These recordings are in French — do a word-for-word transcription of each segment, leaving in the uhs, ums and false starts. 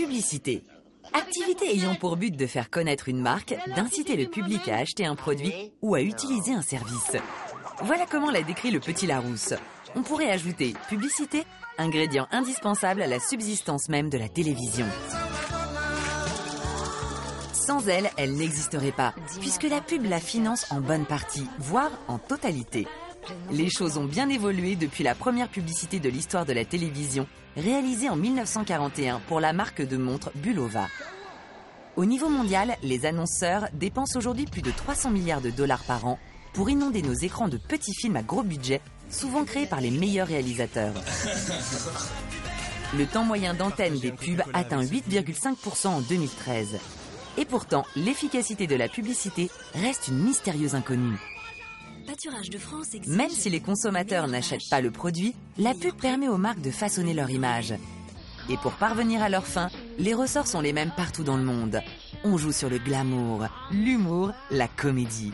publicité. Activité ayant pour but de faire connaître une marque, d'inciter le public à acheter un produit ou à utiliser un service. Voilà comment l'a décrit le petit Larousse. On pourrait ajouter publicité, ingrédient indispensable à la subsistance même de la télévision. Sans elle, elle n'existerait pas, puisque la pub la finance en bonne partie, voire en totalité. Les choses ont bien évolué depuis la première publicité de l'histoire de la télévision, réalisée en mille neuf cent quarante et un pour la marque de montres Bulova. Au niveau mondial, les annonceurs dépensent aujourd'hui plus de trois cents milliards de dollars par an pour inonder nos écrans de petits films à gros budget, souvent créés par les meilleurs réalisateurs. Le temps moyen d'antenne des pubs atteint huit virgule cinq pour cent en deux mille treize. Et pourtant, l'efficacité de la publicité reste une mystérieuse inconnue. Même si les consommateurs n'achètent pas le produit, la pub permet aux marques de façonner leur image. Et pour parvenir à leur fin, les ressorts sont les mêmes partout dans le monde. On joue sur le glamour, l'humour, la comédie.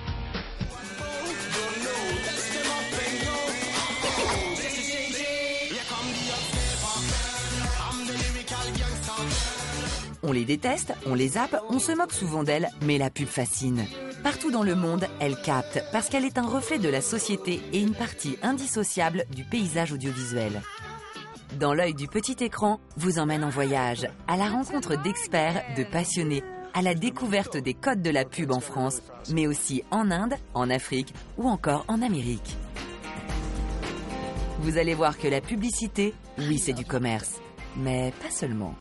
On les déteste, on les zappe, on se moque souvent d'elles, mais la pub fascine. Partout dans le monde, elle capte, parce qu'elle est un reflet de la société et une partie indissociable du paysage audiovisuel. Dans l'œil du petit écran, vous emmène en voyage, à la rencontre d'experts, de passionnés, à la découverte des codes de la pub en France, mais aussi en Inde, en Afrique ou encore en Amérique. Vous allez voir que la publicité, oui, c'est du commerce, mais pas seulement.